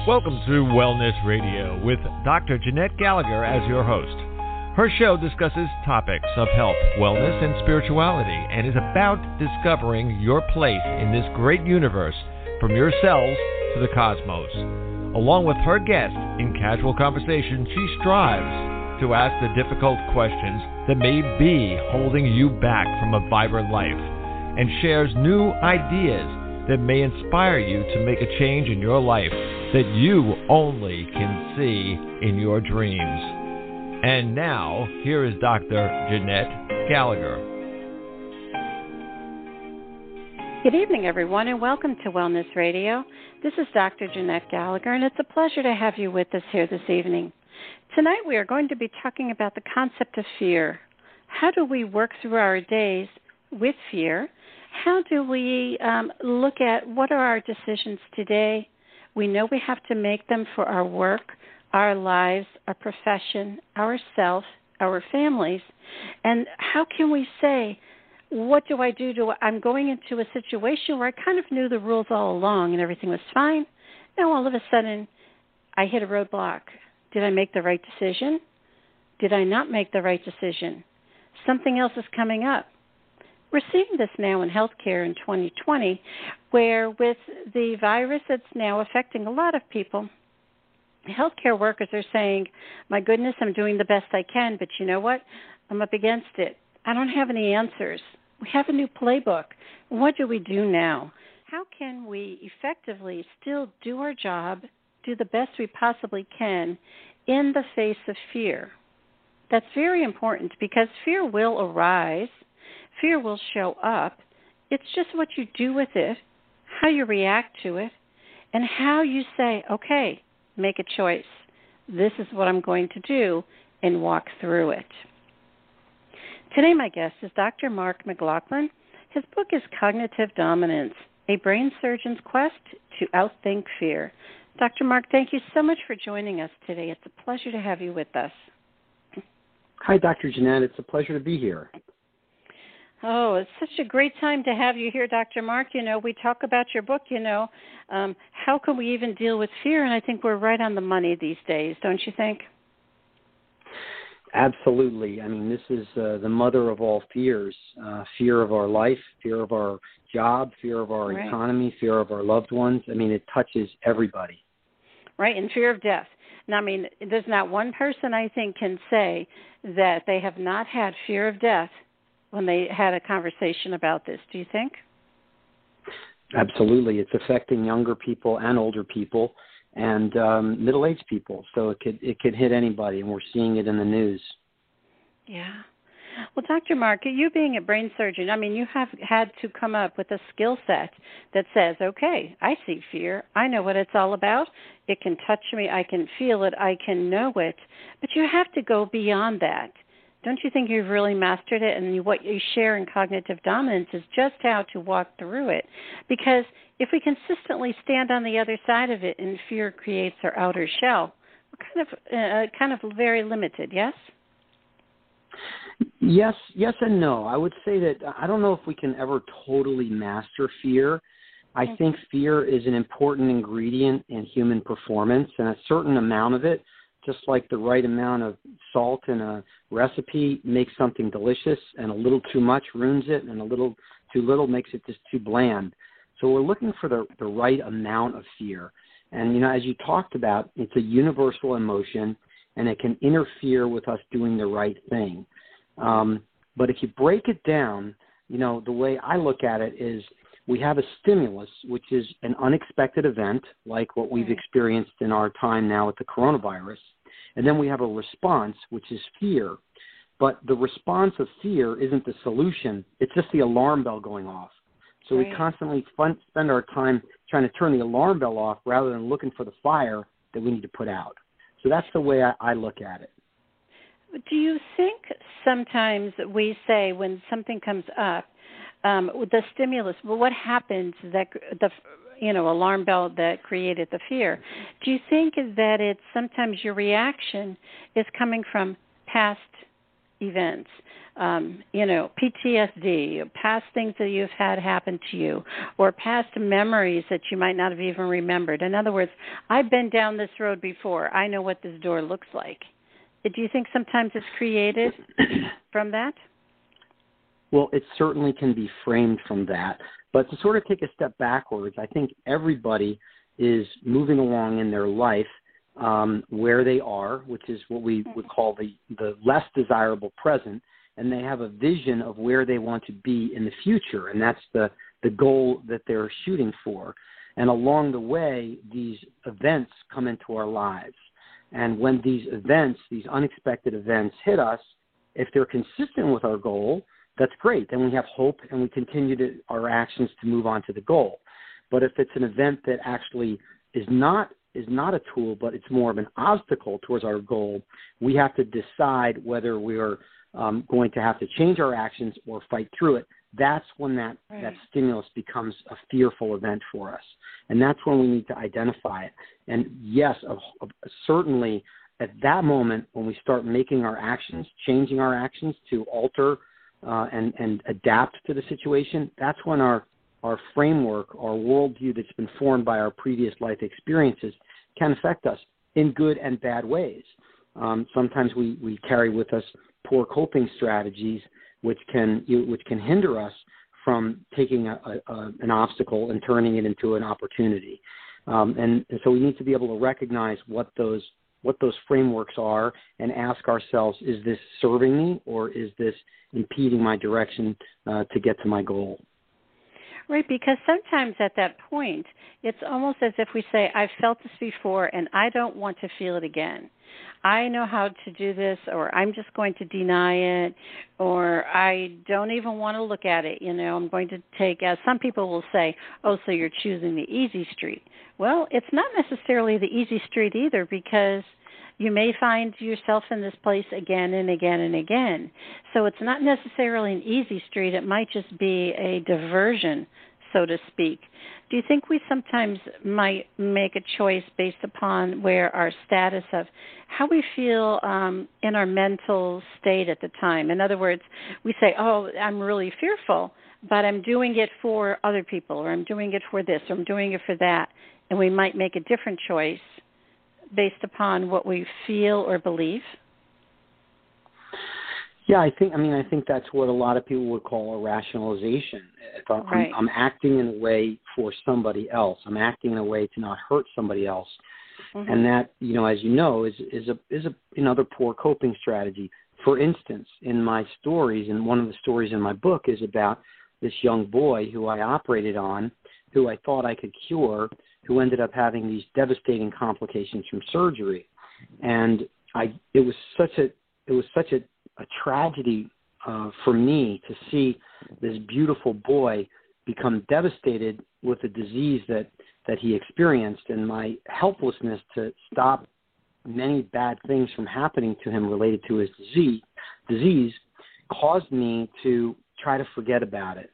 Welcome to Wellness Radio with Dr. Jeanette Gallagher as your host. Her show discusses topics of health, wellness, and spirituality and is about discovering your place in this great universe from your cells to the cosmos. Along with her guests, in casual conversation, she strives to ask the difficult questions that may be holding you back from a vibrant life and shares new ideas that may inspire you to make a change in your life that you only can see in your dreams. And now, here is Dr. Jeanette Gallagher. Good evening, everyone, and welcome to Wellness Radio. This is Dr. Jeanette Gallagher, and it's a pleasure to have you with us here this evening. Tonight, we are going to be talking about the concept of fear. How do we work through our days with fear? How do we look at what are our decisions today? We know we have to make them for our work, our lives, our profession, ourselves, our families. And how can we say, what do I do? I'm going into a situation where I kind of knew the rules all along and everything was fine. Now all of a sudden, I hit a roadblock. Did I make the right decision? Did I not make the right decision? Something else is coming up. We're seeing this now in healthcare in 2020, where with the virus that's now affecting a lot of people, healthcare workers are saying, my goodness, I'm doing the best I can, but you know what? I'm up against it. I don't have any answers. We have a new playbook. What do we do now? How can we effectively still do our job, do the best we possibly can in the face of fear? That's very important because fear will arise. Fear will show up. It's just what you do with it, how you react to it, and how you say, okay, make a choice. This is what I'm going to do, and walk through it. Today, my guest is Dr. Mark McLaughlin. His book is Cognitive Dominance, A Brain Surgeon's Quest to Outthink Fear. Dr. Mark, thank you so much for joining us today. It's a pleasure to have you with us. Hi, Dr. Jeanette. It's a pleasure to be here. Oh, it's such a great time to have you here, Dr. Mark. You know, we talk about your book, how can we even deal with fear? And I think we're right on the money these days, don't you think? Absolutely. I mean, this is the mother of all fears, fear of our life, fear of our job, fear of our economy, fear of our loved ones. I mean, it touches everybody. Right, and fear of death. Now, I mean, there's not one person I think can say that they have not had fear of death when they had a conversation about this. Do you think? Absolutely. It's affecting younger people and older people and middle-aged people. So it could hit anybody, and we're seeing it in the news. Yeah. Well, Dr. Mark, you being a brain surgeon, I mean, you have had to come up with a skill set that says, okay, I see fear. I know what it's all about. It can touch me. I can feel it. I can know it. But you have to go beyond that. Don't you think you've really mastered it? And what you share in Cognitive Dominance is just how to walk through it. Because if we consistently stand on the other side of it and fear creates our outer shell, we're kind of very limited, yes? Yes and no. I would say that I don't know if we can ever totally master fear. I think fear is an important ingredient in human performance, and a certain amount of it, just like the right amount of salt in a recipe makes something delicious, and a little too much ruins it, and a little too little makes it just too bland. So we're looking for the right amount of fear. And, as you talked about, it's a universal emotion, and it can interfere with us doing the right thing. But if you break it down, the way I look at it is we have a stimulus, which is an unexpected event, like what we've experienced in our time now with the coronavirus. And then we have a response, which is fear. But the response of fear isn't the solution. It's just the alarm bell going off. So we constantly spend our time trying to turn the alarm bell off rather than looking for the fire that we need to put out. So that's the way I look at it. Do you think sometimes we say when something comes up, with the stimulus, well, what happens that the alarm bell that created the fear? Do you think that it's sometimes your reaction is coming from past events, PTSD, past things that you've had happen to you, or past memories that you might not have even remembered. In other words, I've been down this road before. I know what this door looks like. Do you think sometimes it's created from that? Well, it certainly can be framed from that. But to sort of take a step backwards, I think everybody is moving along in their life where they are, which is what we would call the less desirable present, and they have a vision of where they want to be in the future, and that's the goal that they're shooting for. And along the way, these events come into our lives. And when these events, these unexpected events hit us, if they're consistent with our goal, that's great. Then we have hope and we continue our actions to move on to the goal. But if it's an event that actually is not a tool, but it's more of an obstacle towards our goal, we have to decide whether we are going to have to change our actions or fight through it. That's when that stimulus becomes a fearful event for us. And that's when we need to identify it. And yes, certainly at that moment when we start making our actions, changing our actions to alter and adapt to the situation, that's when our framework, our worldview that's been formed by our previous life experiences can affect us in good and bad ways. Sometimes we carry with us poor coping strategies which can hinder us from taking an obstacle and turning it into an opportunity. And so we need to be able to recognize what those frameworks are and ask ourselves, is this serving me or is this impeding my direction to get to my goal? Right, because sometimes at that point, it's almost as if we say, I've felt this before and I don't want to feel it again. I know how to do this, or I'm just going to deny it, or I don't even want to look at it. I'm going to take, as some people will say, oh, so you're choosing the easy street. Well, it's not necessarily the easy street either, because you may find yourself in this place again and again and again. So it's not necessarily an easy street. It might just be a diversion, so to speak. Do you think we sometimes might make a choice based upon where our status of how we feel in our mental state at the time? In other words, we say, oh, I'm really fearful, but I'm doing it for other people, or I'm doing it for this, or I'm doing it for that. And we might make a different choice based upon what we feel or believe? Yeah, I think that's what a lot of people would call a rationalization. If I'm acting in a way for somebody else, I'm acting in a way to not hurt somebody else, and that, as you know, is another poor coping strategy. For instance, in my stories, and one of the stories in my book is about this young boy who I operated on, who I thought I could cure, who ended up having these devastating complications from surgery, and it was such a tragedy for me to see this beautiful boy become devastated with the disease that he experienced, and my helplessness to stop many bad things from happening to him related to his disease caused me to try to forget about it.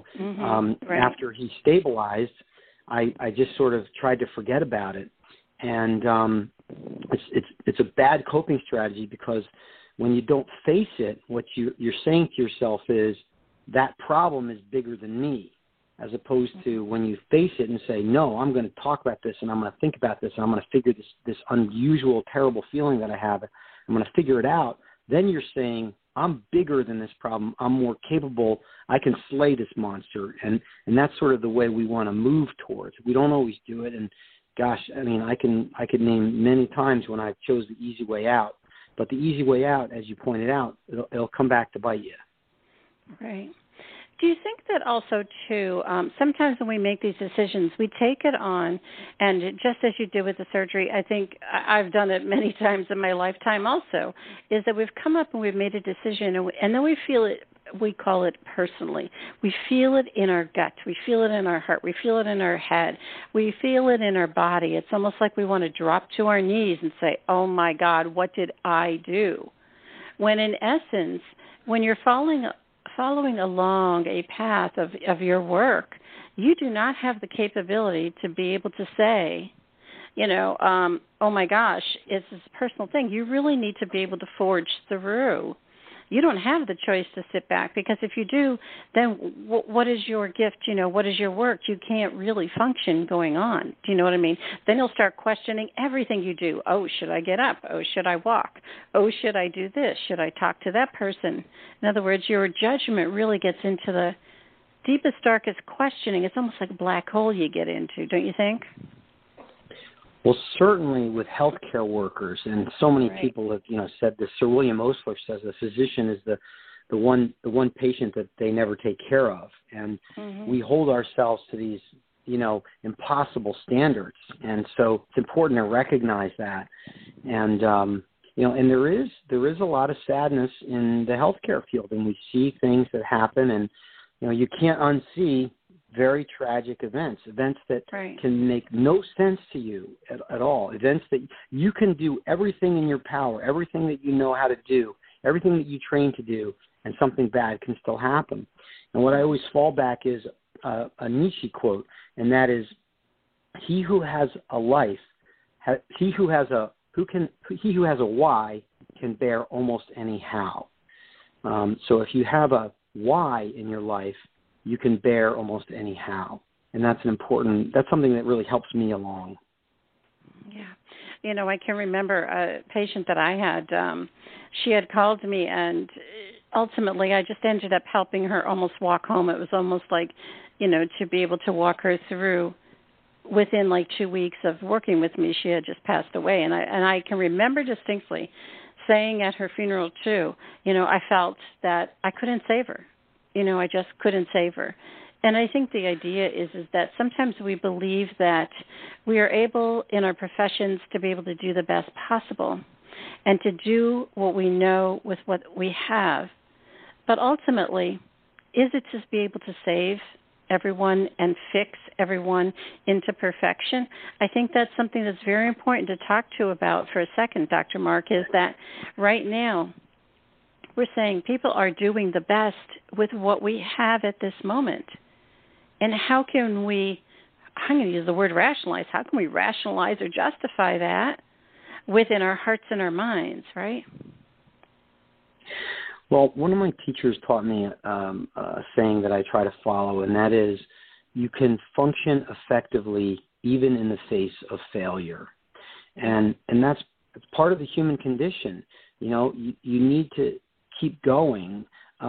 After he stabilized, I just sort of tried to forget about it, and it's a bad coping strategy, because when you don't face it, what you're saying to yourself is that problem is bigger than me, as opposed to when you face it and say, no, I'm going to talk about this, and I'm going to think about this, and I'm going to figure this unusual, terrible feeling that I have, I'm going to figure it out. Then you're saying, I'm bigger than this problem. I'm more capable. I can slay this monster. And that's sort of the way we want to move towards. We don't always do it. And gosh, I could name many times when I chose the easy way out. But the easy way out, as you pointed out, it'll come back to bite you. Right. Do you think that also, too, sometimes when we make these decisions, we take it on, and just as you did with the surgery, I think I've done it many times in my lifetime also, is that we've come up and we've made a decision, and then we feel it, we call it personally. We feel it in our gut. We feel it in our heart. We feel it in our head. We feel it in our body. It's almost like we want to drop to our knees and say, oh, my God, what did I do? When in essence, when you're following along a path of your work, you do not have the capability to be able to say, oh my gosh, it's this personal thing. You really need to be able to forge through You don't have the choice to sit back, because if you do, then what is your gift? What is your work? You can't really function going on. Do you know what I mean? Then you'll start questioning everything you do. Oh, should I get up? Oh, should I walk? Oh, should I do this? Should I talk to that person? In other words, your judgment really gets into the deepest, darkest questioning. It's almost like a black hole you get into, don't you think? Well, certainly with healthcare workers, and so many people have said this. Sir William Osler says the physician is the one patient that they never take care of, and we hold ourselves to these impossible standards, and so it's important to recognize that. And and there is a lot of sadness in the healthcare field, and we see things that happen, and you can't unsee very tragic events that can make no sense to you at all, events that you can do everything in your power, everything that you know how to do, everything that you train to do, and something bad can still happen. And what I always fall back is a Nietzsche quote, and that is, he who has a life, he who has a why can bear almost any how. So if you have a why in your life, you can bear almost any how. And that's something that really helps me along. Yeah. I can remember a patient that I had, she had called me, and ultimately I just ended up helping her almost walk home. It was almost like, to be able to walk her through within like 2 weeks of working with me. She had just passed away. And I can remember distinctly saying at her funeral too, I felt that I couldn't save her. I just couldn't save her. And I think the idea is that sometimes we believe that we are able in our professions to be able to do the best possible and to do what we know with what we have. But ultimately, is it to be able to save everyone and fix everyone into perfection? I think that's something that's very important to talk about for a second, Dr. Mark, is that right now, we're saying people are doing the best with what we have at this moment. And how can we, I'm going to use the word rationalize, how can we rationalize or justify that within our hearts and our minds, right? Well, one of my teachers taught me a saying that I try to follow, and that is, you can function effectively even in the face of failure. And that's part of the human condition. You need to keep going.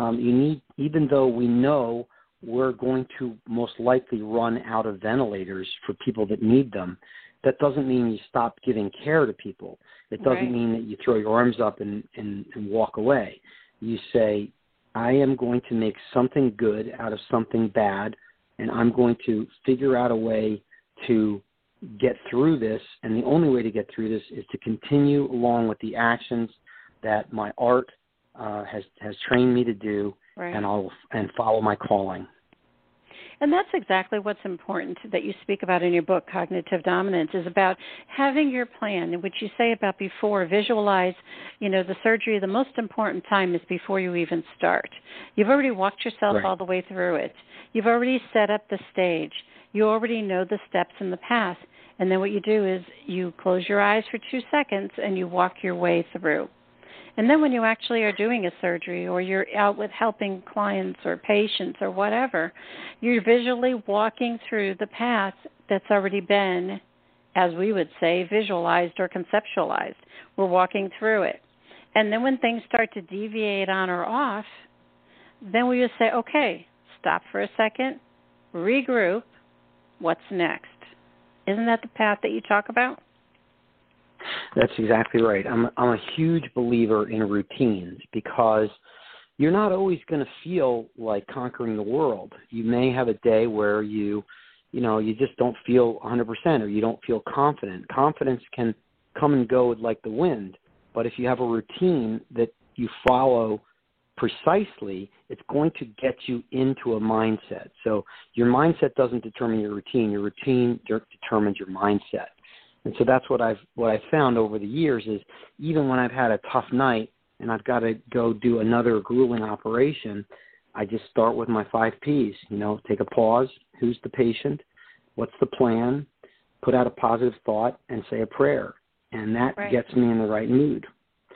Even though we know we're going to most likely run out of ventilators for people that need them, that doesn't mean you stop giving care to people. It doesn't mean that you throw your arms up and walk away. You say, I am going to make something good out of something bad, and I'm going to figure out a way to get through this, and the only way to get through this is to continue along with the actions that my art has trained me to do, and follow my calling. And that's exactly what's important that you speak about in your book, Cognitive Dominance, is about having your plan, in which you say about before, visualize, the surgery, the most important time is before you even start. You've already walked yourself all the way through it. You've already set up the stage. You already know the steps in the path. And then what you do is you close your eyes for 2 seconds and you walk your way through. And then when you actually are doing a surgery or you're out with helping clients or patients or whatever, you're visually walking through the path that's already been, as we would say, visualized or conceptualized. We're walking through it. And then when things start to deviate on or off, then we just say, okay, stop for a second, regroup, what's next? Isn't that the path that you talk about? That's exactly right. I'm a huge believer in routines because you're not always going to feel like conquering the world. You may have a day where you just don't feel 100% or you don't feel confident. Confidence can come and go like the wind, but if you have a routine that you follow precisely, it's going to get you into a mindset. So your mindset doesn't determine your routine determines your mindset. And so that's what I've found over the years is even when I've had a tough night and I've got to go do another grueling operation, I just start with my 5 Ps. Take a pause. Who's the patient? What's the plan? Put out a positive thought and say a prayer. And that gets me in the right mood.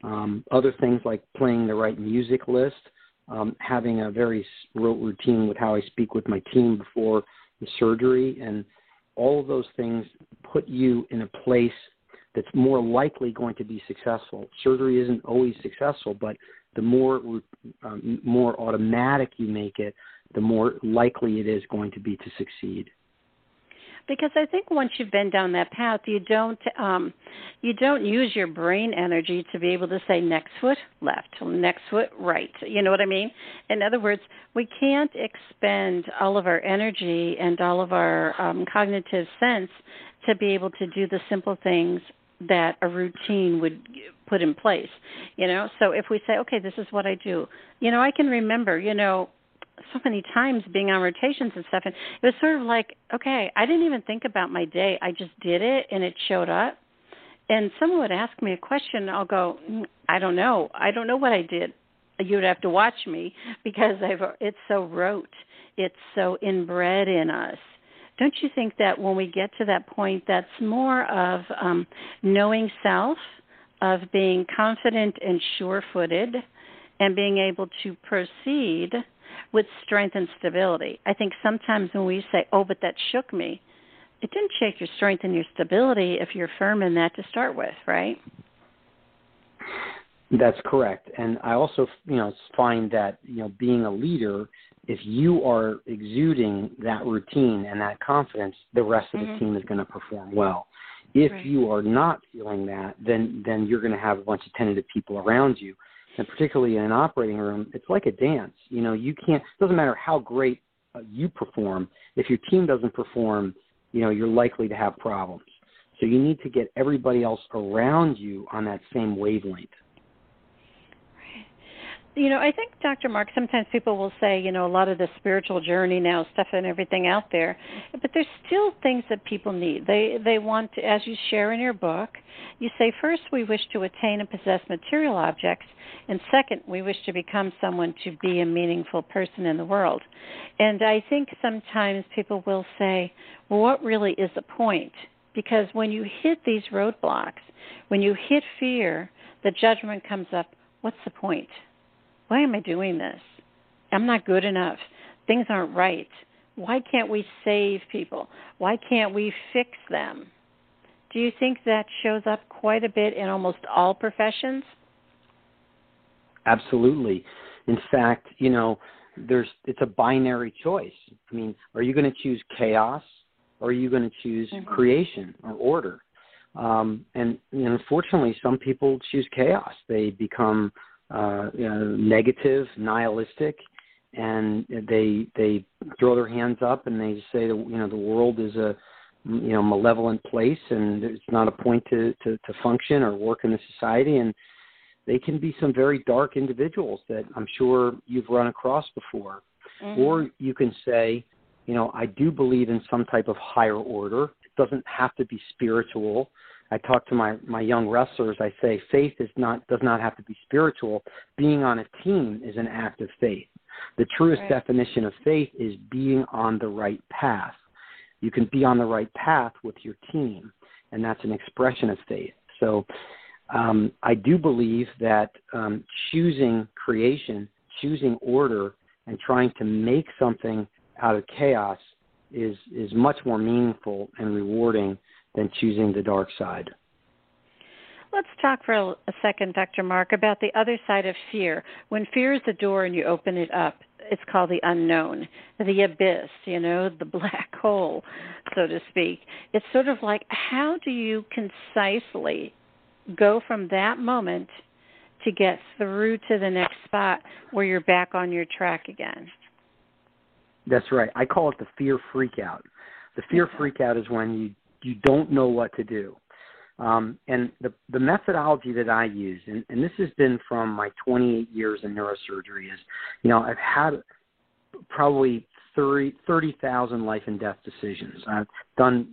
Other things like playing the right music list, having a very rote routine with how I speak with my team before the surgery, and all of those things put you in a place that's more likely going to be successful. Surgery isn't always successful, but the more automatic you make it, the more likely it is going to be to succeed. Because I think once you've been down that path, you don't use your brain energy to be able to say next foot left, next foot right. You know what I mean? In other words, we can't expend all of our energy and all of our cognitive sense to be able to do the simple things that a routine would put in place. So if we say, okay, this is what I do. I can remember, so many times being on rotations and stuff, and it was sort of like, okay, I didn't even think about my day. I just did it, and it showed up. And someone would ask me a question, I'll go, I don't know. I don't know what I did. You'd have to watch me because it's so rote. It's so inbred in us. Don't you think that when we get to that point, that's more of knowing self, of being confident and sure-footed, and being able to proceed with strength and stability? I think sometimes when we say, oh, but that shook me, it didn't shake your strength and your stability if you're firm in that to start with, right? That's correct. And I also, find that, being a leader, if you are exuding that routine and that confidence, the rest of the team is going to perform well. If you are not feeling that, then you're going to have a bunch of tentative people around you. And particularly in an operating room, it's like a dance. You can't, it doesn't matter how great you perform. If your team doesn't perform, you're likely to have problems. So you need to get everybody else around you on that same wavelength. I think, Dr. Mark, sometimes people will say, a lot of the spiritual journey now, stuff and everything out there, but there's still things that people need. They want to, as you share in your book, you say, first, we wish to attain and possess material objects, and second, we wish to become someone to be a meaningful person in the world. And I think sometimes people will say, well, what really is the point? Because when you hit these roadblocks, when you hit fear, the judgment comes up, what's the point? Why am I doing this? I'm not good enough. Things aren't right. Why can't we save people? Why can't we fix them? Do you think that shows up quite a bit in almost all professions? Absolutely. In fact, it's a binary choice. I mean, are you going to choose chaos or are you going to choose creation or order? And unfortunately, some people choose chaos. They become negative, nihilistic, and they throw their hands up and they say that the world is a malevolent place and it's not a point to function or work in the society. And they can be some very dark individuals that I'm sure you've run across before. Or you can say, I do believe in some type of higher order. It doesn't have to be spiritual. I talk to my young wrestlers. I say faith does not have to be spiritual. Being on a team is an act of faith. The truest definition of faith is being on the right path. You can be on the right path with your team, and that's an expression of faith. So I do believe that choosing creation, choosing order, and trying to make something out of chaos is much more meaningful and rewarding than choosing the dark side. Let's talk for a second, Dr. Mark, about the other side of fear. When fear is the door and you open it up, it's called the unknown, the abyss, the black hole, so to speak. It's sort of like, how do you concisely go from that moment to get through to the next spot where you're back on your track again? That's right. I call it the fear freak out. The fear freak out is when you don't know what to do. And the methodology that I use, and this has been from my 28 years in neurosurgery, is, I've had probably 30,000 life and death decisions. I've done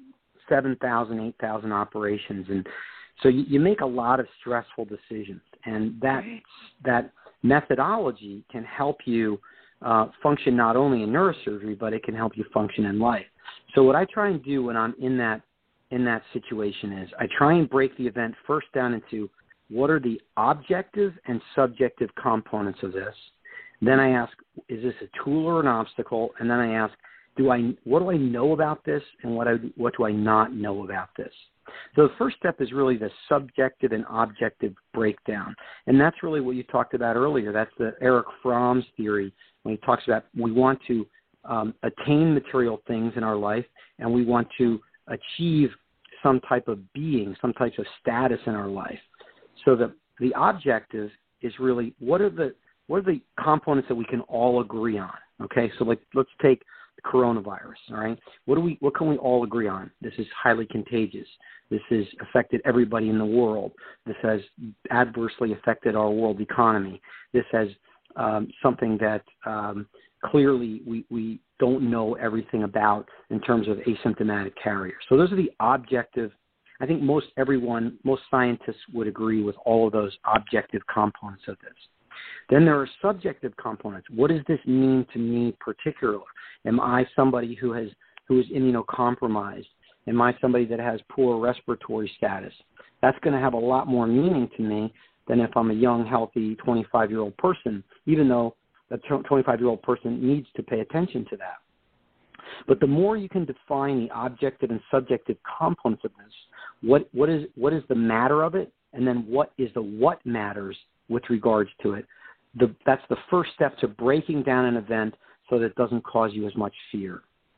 7,000, 8,000 operations. And so you make a lot of stressful decisions. And that methodology can help you function not only in neurosurgery, but it can help you function in life. So what I try and do when I'm in that situation is I try and break the event first down into what are the objective and subjective components of this? Then I ask, is this a tool or an obstacle? And then I ask, what do I know about this, and what do I not know about this? So the first step is really the subjective and objective breakdown. And that's really what you talked about earlier. That's the Erich Fromm's theory when he talks about we want to attain material things in our life, and we want to achieve some type of being, some type of status in our life. So the objective is really what are the components that we can all agree on? Okay, so let's take the coronavirus. All right, what can we all agree on? This is highly contagious. This has affected everybody in the world. This has adversely affected our world economy. This has something that clearly we don't know everything about in terms of asymptomatic carriers. So those are the objective. I think most scientists would agree with all of those objective components of this. Then there are subjective components. What does this mean to me particularly? Am I somebody who is immunocompromised? Am I somebody that has poor respiratory status? That's going to have a lot more meaning to me than if I'm a young, healthy 25-year-old person, even though a 25-year-old person needs to pay attention to that. But the more you can define the objective and subjective components of this, what is the matter of it, and then what is the what matters with regards to it, that's the first step to breaking down an event so that it doesn't cause you as much fear.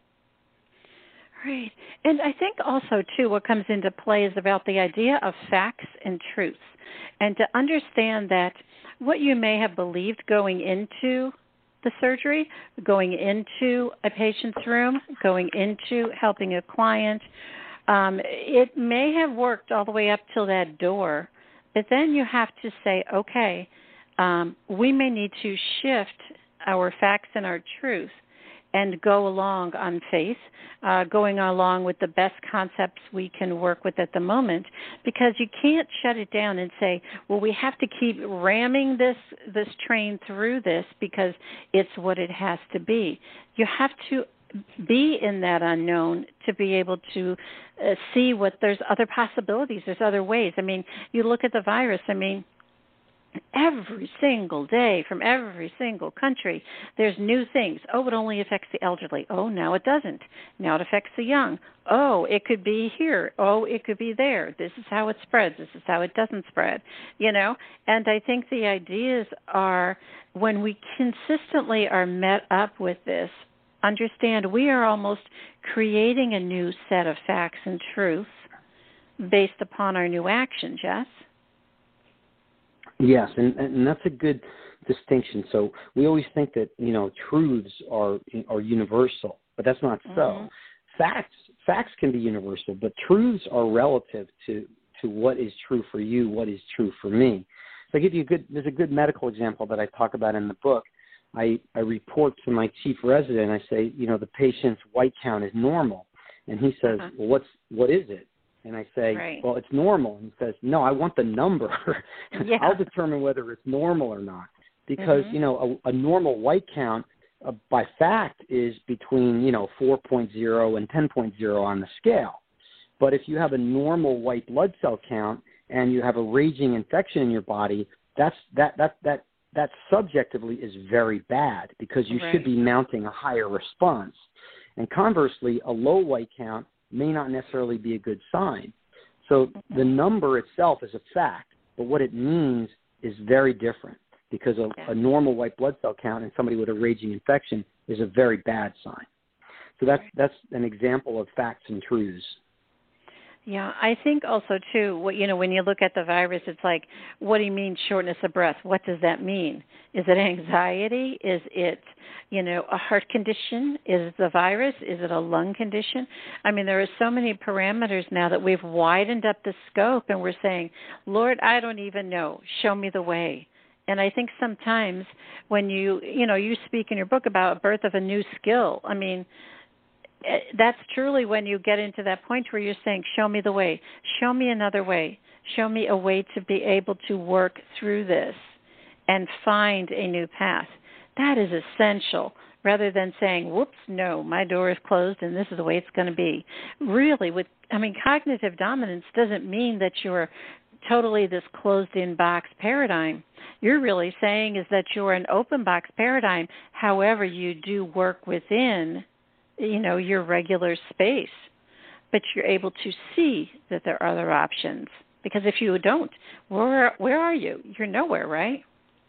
Right. And I think also, too, what comes into play is about the idea of facts and truths, and to understand that what you may have believed going into the surgery, going into a patient's room, going into helping a client, it may have worked all the way up till that door, but then you have to say, okay, we may need to shift our facts and our truth and go along on faith, going along with the best concepts we can work with at the moment, because you can't shut it down and say, well, we have to keep ramming this train through this because it's what it has to be. You have to be in that unknown to be able to see what there's other possibilities, there's other ways. I mean, you look at the virus, every single day from every single country, there's new things. Oh, it only affects the elderly. Oh, now it doesn't. Now it affects the young. Oh, it could be here. Oh, it could be there. This is how it spreads. This is how it doesn't spread, And I think the ideas are when we consistently are met up with this, understand we are almost creating a new set of facts and truths based upon our new actions, yes? Yes, and that's a good distinction. So we always think that, truths are universal, but that's not so. Facts can be universal, but truths are relative to what is true for you, what is true for me. So I give you there's a good medical example that I talk about in the book. I report to my chief resident, I say, the patient's white count is normal. And he says, well, what is it? And I say, well, it's normal. And he says, no, I want the number. Yeah. I'll determine whether it's normal or not. Because, a normal white count by fact is between, 4.0 and 10.0 on the scale. But if you have a normal white blood cell count and you have a raging infection in your body, that subjectively is very bad because you should be mounting a higher response. And conversely, a low white count may not necessarily be a good sign. So the number itself is a fact, but what it means is very different because a normal white blood cell count in somebody with a raging infection is a very bad sign. So that's an example of facts and truths. Yeah, I think also, too, when you look at the virus, it's like, what do you mean shortness of breath? What does that mean? Is it anxiety? Is it, a heart condition? Is it the virus? Is it a lung condition? There are so many parameters now that we've widened up the scope and we're saying, Lord, I don't even know. Show me the way. And I think sometimes when you speak in your book about a birth of a new skill, that's truly when you get into that point where you're saying, show me the way, show me another way, show me a way to be able to work through this and find a new path. That is essential rather than saying, whoops, no, my door is closed and this is the way it's going to be. Really, cognitive dominance doesn't mean that you're totally this closed-in box paradigm. You're really saying is that you're an open box paradigm. However, you do work within, your regular space, but you're able to see that there are other options. Because if you don't, where are you? You're nowhere, right?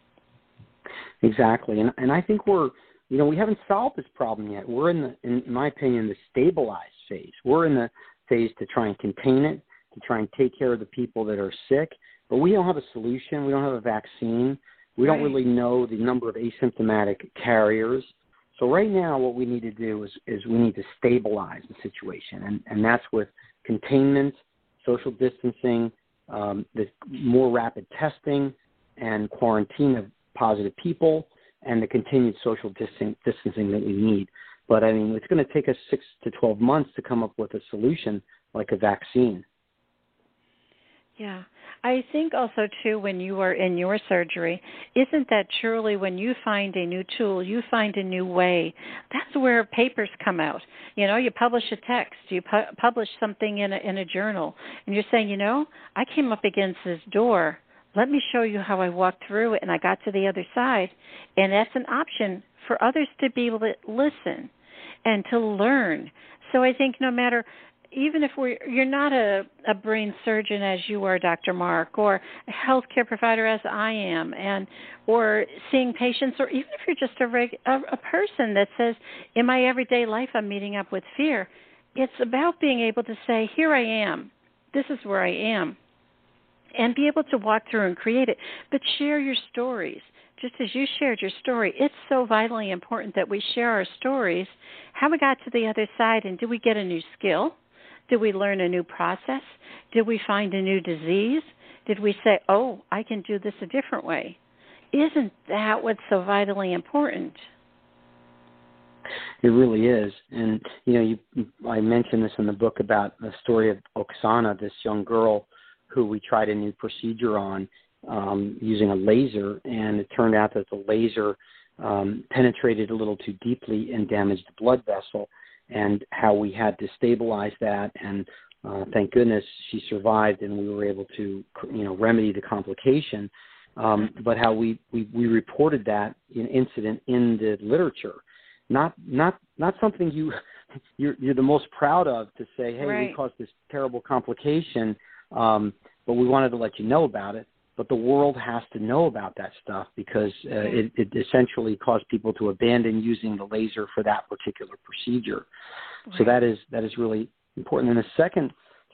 Exactly, and I think we haven't solved this problem yet. We're in my opinion, the stabilized phase. We're in the phase to try and contain it, to try and take care of the people that are sick, but we don't have a solution. We don't have a vaccine. We don't really know the number of asymptomatic carriers. So right now what we need to do is we need to stabilize the situation, and that's with containment, social distancing, the more rapid testing, and quarantine of positive people, and the continued social distancing that we need. But, I mean, it's going to take us 6 to 12 months to come up with a solution like a vaccine. Yeah. I think also, too, when you are in your surgery, isn't that truly when you find a new tool, you find a new way, that's where papers come out. You publish a text, you publish something in a journal, and you're saying, I came up against this door. Let me show you how I walked through it, and I got to the other side. And that's an option for others to be able to listen and to learn. So I think no matter, even if you're not a brain surgeon as you are, Dr. Mark, or a healthcare provider as I am, or seeing patients, or even if you're just a person that says, in my everyday life I'm meeting up with fear, it's about being able to say, here I am, this is where I am, and be able to walk through and create it, but share your stories. Just as you shared your story, it's so vitally important that we share our stories, how we got to the other side, and did we get a new skill? Did we learn a new process? Did we find a new disease? Did we say, oh, I can do this a different way? Isn't that what's so vitally important? It really is. And, I mentioned this in the book about the story of Oksana, this young girl who we tried a new procedure on using a laser, and it turned out that the laser penetrated a little too deeply and damaged the blood vessel, and how we had to stabilize that, and thank goodness she survived and we were able to remedy the complication, but how we reported that incident in the literature, not something you're the most proud of, to say, hey, we caused this terrible complication, but we wanted to let you know about it. But the world has to know about that stuff because it essentially caused people to abandon using the laser for that particular procedure. Right. So that is really important. And the second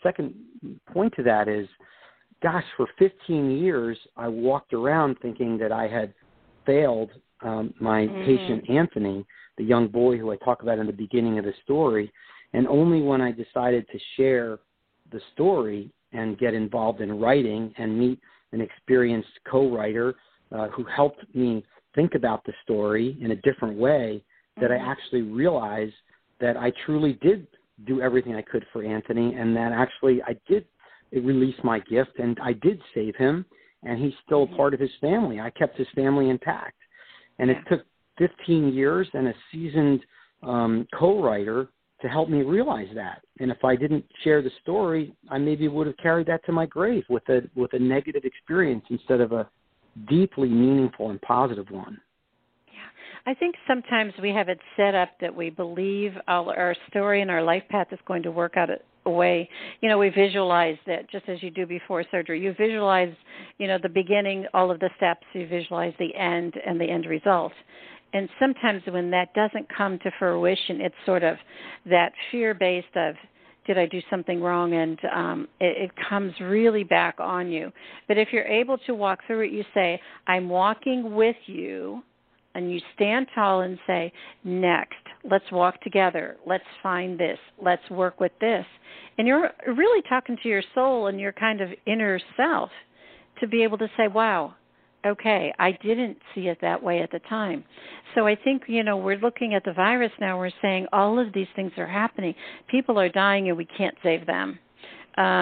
point to that is, gosh, for 15 years I walked around thinking that I had failed my patient Anthony, the young boy who I talk about in the beginning of the story, and only when I decided to share the story and get involved in writing and meet an experienced co-writer who helped me think about the story in a different way, that I actually realized that I truly did do everything I could for Anthony, and that actually I did release my gift, and I did save him, and he's still a part of his family. I kept his family intact. And it took 15 years and a seasoned co-writer to help me realize that. And if I didn't share the story, I maybe would have carried that to my grave with a negative experience instead of a deeply meaningful and positive one. Yeah, I think sometimes we have it set up that we believe our story and our life path is going to work out a way. We visualize that just as you do before surgery. You visualize, the beginning, all of the steps. You visualize the end and the end result. And sometimes when that doesn't come to fruition, it's sort of that fear-based of, did I do something wrong? And it comes really back on you. But if you're able to walk through it, you say, I'm walking with you, and you stand tall and say, next, let's walk together. Let's find this. Let's work with this. And you're really talking to your soul and your kind of inner self to be able to say, wow, okay, I didn't see it that way at the time. So I think, we're looking at the virus now. We're saying all of these things are happening. People are dying and we can't save them.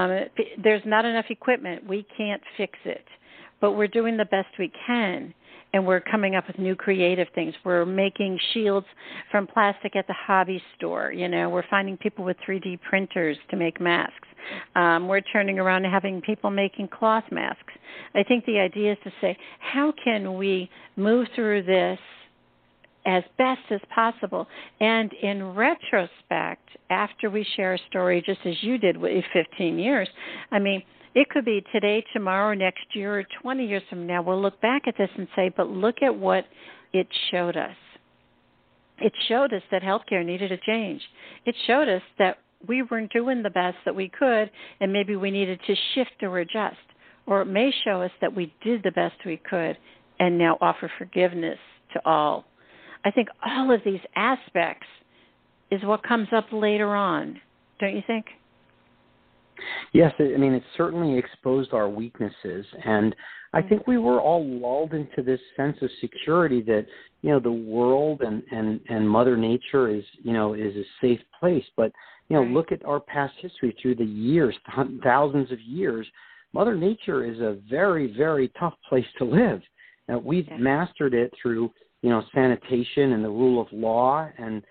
There's not enough equipment. We can't fix it. But we're doing the best we can. and we're coming up with new creative things. We're making shields from plastic at the hobby store. We're finding people with 3D printers to make masks. We're turning around and having people making cloth masks. I think the idea is to say, how can we move through this as best as possible? And in retrospect, after we share a story, just as you did with 15 years, it could be today, tomorrow, next year, or 20 years from now. We'll look back at this and say, but look at what it showed us. It showed us that healthcare needed a change. It showed us that we weren't doing the best that we could, and maybe we needed to shift or adjust. Or it may show us that we did the best we could and now offer forgiveness to all. I think all of these aspects is what comes up later on, don't you think? Yes, it certainly exposed our weaknesses, and I think we were all lulled into this sense of security that, the world and Mother Nature is a safe place. But, look at our past history through the years, thousands of years. Mother Nature is a very, very tough place to live. Now, we've mastered it through, sanitation and the rule of law and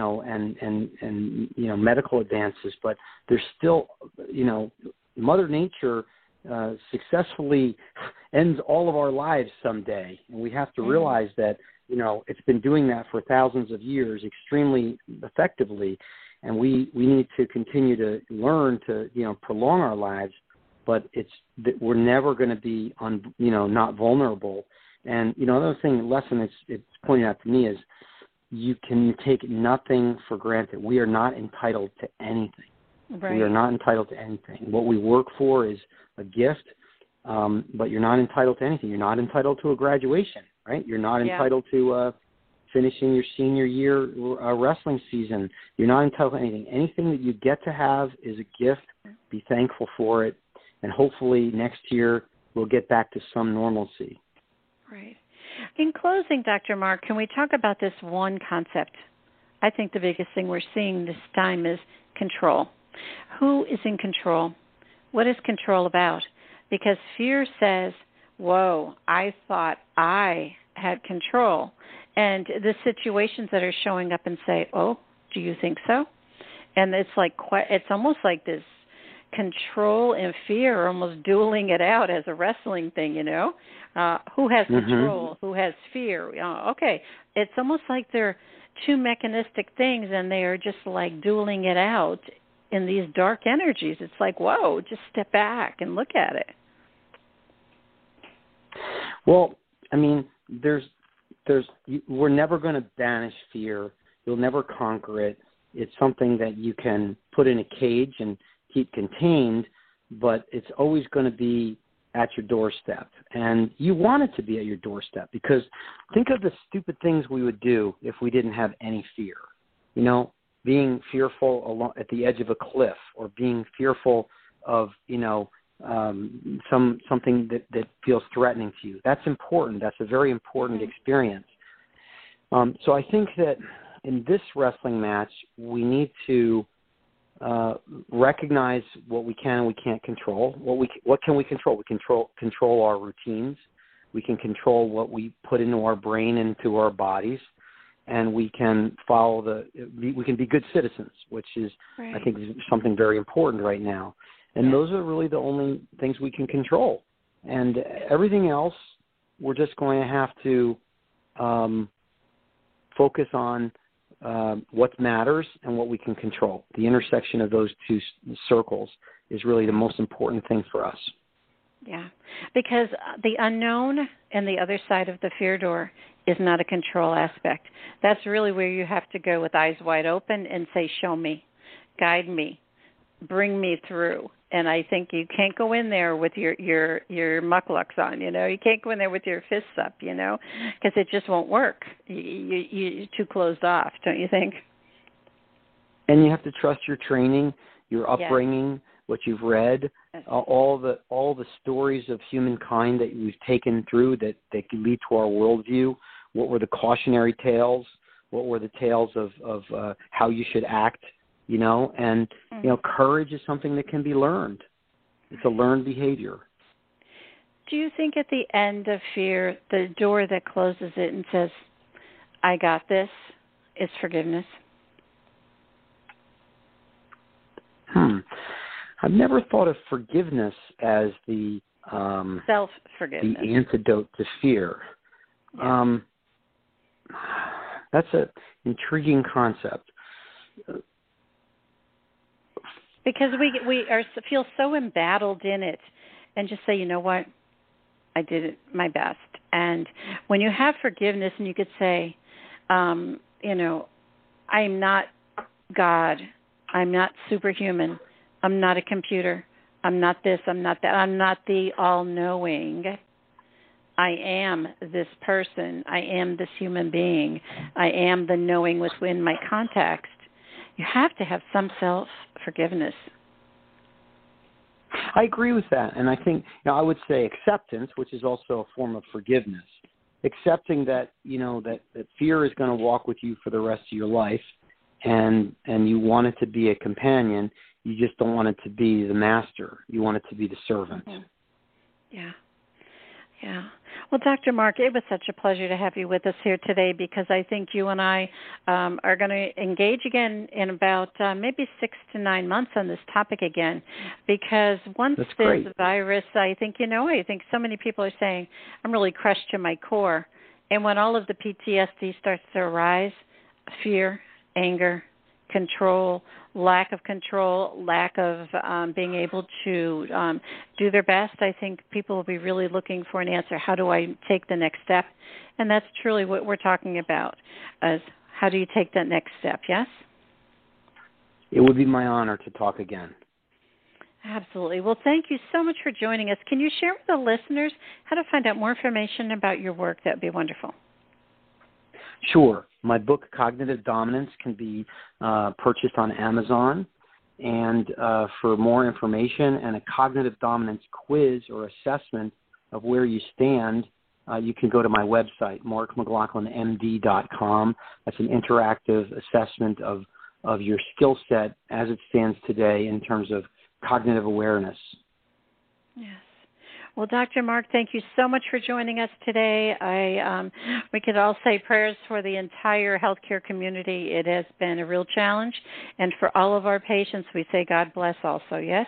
medical advances, but there's still, Mother Nature successfully ends all of our lives someday, and we have to realize that, it's been doing that for thousands of years extremely effectively, and we need to continue to learn to, prolong our lives, but we're never going to be not vulnerable. And, another lesson it's pointing out to me is, you can take nothing for granted. We are not entitled to anything. Right. We are not entitled to anything. What we work for is a gift, but you're not entitled to anything. You're not entitled to a graduation, right? You're not entitled to finishing your senior year wrestling season. You're not entitled to anything. Anything that you get to have is a gift. Be thankful for it, and hopefully next year we'll get back to some normalcy. Right. In closing, Dr. Mark, can we talk about this one concept? I think the biggest thing we're seeing this time is control. Who is in control? What is control about? Because fear says, whoa, I thought I had control. And the situations that are showing up and say, oh, do you think so? And it's almost like this control and fear are almost dueling it out as a wrestling thing, who has control, who has fear. Okay, it's almost like they're two mechanistic things, and they are just like dueling it out in these dark energies. It's like, whoa, just step back and look at it. Well, we're never going to banish fear. You'll never conquer it. It's something that you can put in a cage and keep contained, but it's always going to be at your doorstep. And you want it to be at your doorstep, because think of the stupid things we would do if we didn't have any fear. Being fearful at the edge of a cliff, or being fearful of, something that feels threatening to you. That's important. That's a very important experience. So I think that in this wrestling match, we need to recognize what we can and we can't control. What can we control? We control our routines. We can control what we put into our brain, into our bodies, and we can we can be good citizens, which is, right, I think, something very important right now. And those are really the only things we can control. And everything else, we're just going to have to focus on what matters and what we can control. The intersection of those two circles is really the most important thing for us. Yeah, because the unknown and the other side of the fear door is not a control aspect. That's really where you have to go with eyes wide open and say, show me, guide me, bring me through. And I think you can't go in there with your mucklucks on, You can't go in there with your fists up, because it just won't work. You're too closed off, don't you think? And you have to trust your training, your upbringing, what you've read, all the stories of humankind that we've taken through that can lead to our worldview. What were the cautionary tales? What were the tales of how you should act? And, courage is something that can be learned. It's a learned behavior. do you think at the end of fear, the door that closes it and says, I got this, is forgiveness? I've never thought of forgiveness as the self-forgiveness, the antidote to fear. Yeah. That's an intriguing concept. Because we feel so embattled in it, and just say, you know what, I did it my best. And when you have forgiveness, and you could say, you know, I'm not God, I'm not superhuman, I'm not a computer, I'm not this, I'm not that, I'm not the all-knowing. I am this person, I am this human being, I am the knowing within my context. You have to have some self-forgiveness. I agree with that, and I think I would say acceptance, which is also a form of forgiveness. Accepting that that fear is going to walk with you for the rest of your life, and you want it to be a companion. You just don't want it to be the master. You want it to be the servant. Mm-hmm. Yeah. Well, Dr. Mark, it was such a pleasure to have you with us here today, because I think you and I are going to engage again in about maybe 6 to 9 months on this topic again, because once this virus, I think so many people are saying, I'm really crushed to my core. And when all of the PTSD starts to arise, fear, anger, control, lack of being able to do their best, I think people will be really looking for an answer. How do I take the next step? And that's truly what we're talking about, is how do you take that next step, yes? It would be my honor to talk again. Absolutely. Well, thank you so much for joining us. Can you share with the listeners how to find out more information about your work? That would be wonderful. Sure. My book, Cognitive Dominance, can be purchased on Amazon. And for more information and a cognitive dominance quiz or assessment of where you stand, you can go to my website, markmclaughlinmd.com. That's an interactive assessment of your skill set as it stands today in terms of cognitive awareness. Yes. Well, Dr. Mark, thank you so much for joining us today. We could all say prayers for the entire healthcare community. It has been a real challenge. And for all of our patients, we say God bless also, yes?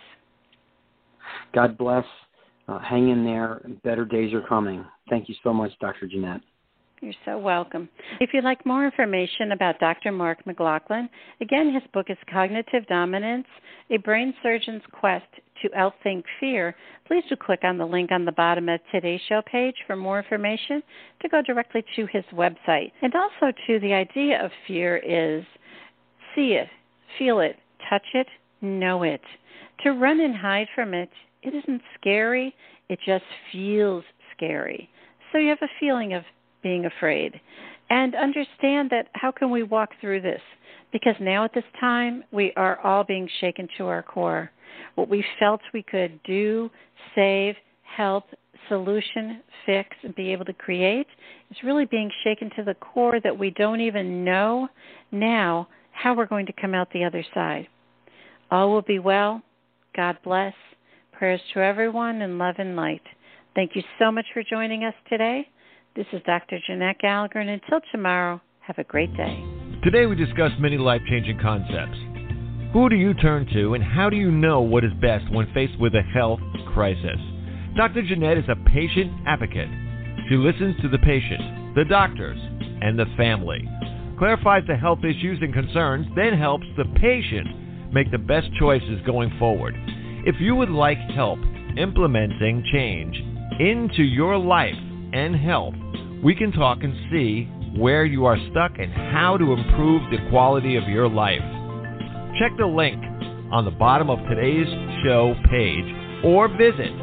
God bless. Hang in there. Better days are coming. Thank you so much, Dr. Jeanette. You're so welcome. If you'd like more information about Dr. Mark McLaughlin, again, his book is Cognitive Dominance, A Brain Surgeon's Quest to Outthink Fear. Please do click on the link on the bottom of today's show page for more information to go directly to his website. And also, too, the idea of fear is see it, feel it, touch it, know it. To run and hide from it, it isn't scary. It just feels scary. So you have a feeling of being afraid. And understand that how can we walk through this? Because now at this time, we are all being shaken to our core. What we felt we could do, save, help, solution, fix, and be able to create is really being shaken to the core, that we don't even know now how we're going to come out the other side. All will be well. God bless. Prayers to everyone in love and light. Thank you so much for joining us today. This is Dr. Jeanette Gallagher, and until tomorrow, have a great day. Today we discussed many life-changing concepts. Who do you turn to, and how do you know what is best when faced with a health crisis? Dr. Jeanette is a patient advocate. She listens to the patient, the doctors, and the family, clarifies the health issues and concerns, then helps the patient make the best choices going forward. If you would like help implementing change into your life and health, we can talk and see where you are stuck and how to improve the quality of your life. Check the link on the bottom of today's show page or visit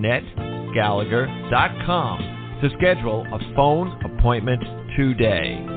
drjeanettegallagher.com to schedule a phone appointment today.